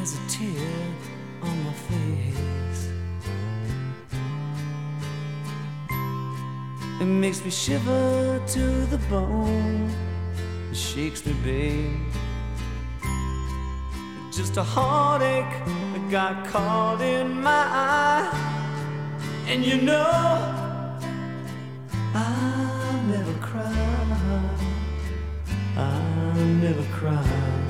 There's a tear on my face. It makes me shiver to the bone. It shakes me, babe. Just a heartache that got caught in my eye. And you know I'll never cry. I'll never cry.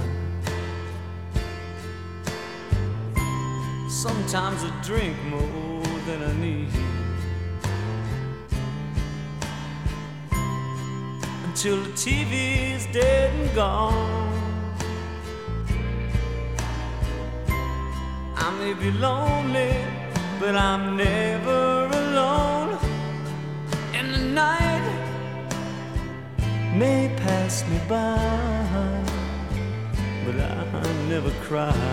Sometimes I drink more than I need, until the TV's dead and gone. I may be lonely, but I'm never alone. And the night may pass me by, but I never cry.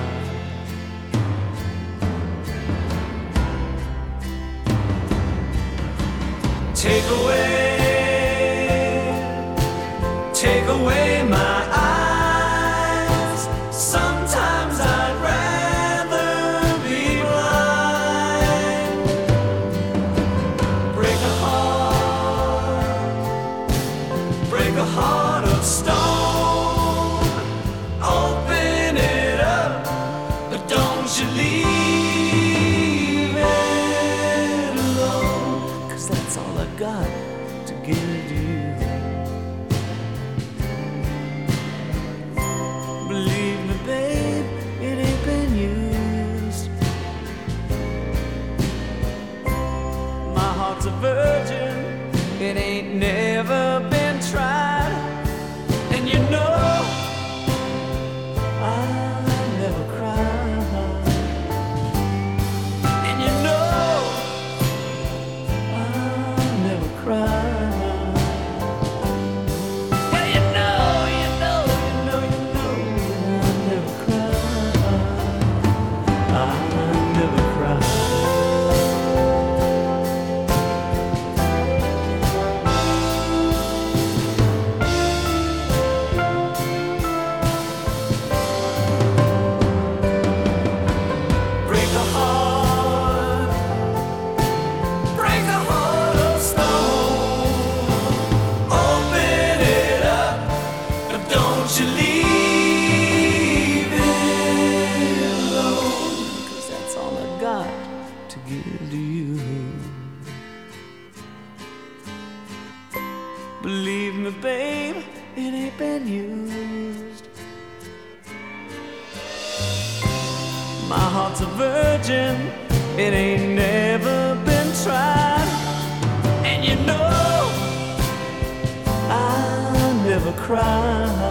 Take away my eyes. Sometimes I'd rather be blind. Break a heart of stone. Open it up, but don't you leave it alone. 'Cause that's all I got to give to you. Believe me, babe, it ain't been used. My heart's a virgin, it ain't never been tried. And you know I'll never cry. And you know I'll never cry. You leave it alone, 'cause that's all I got to give to you. Believe me, babe, it ain't been used. My heart's a virgin, it ain't never been tried. And you know I'll never cry.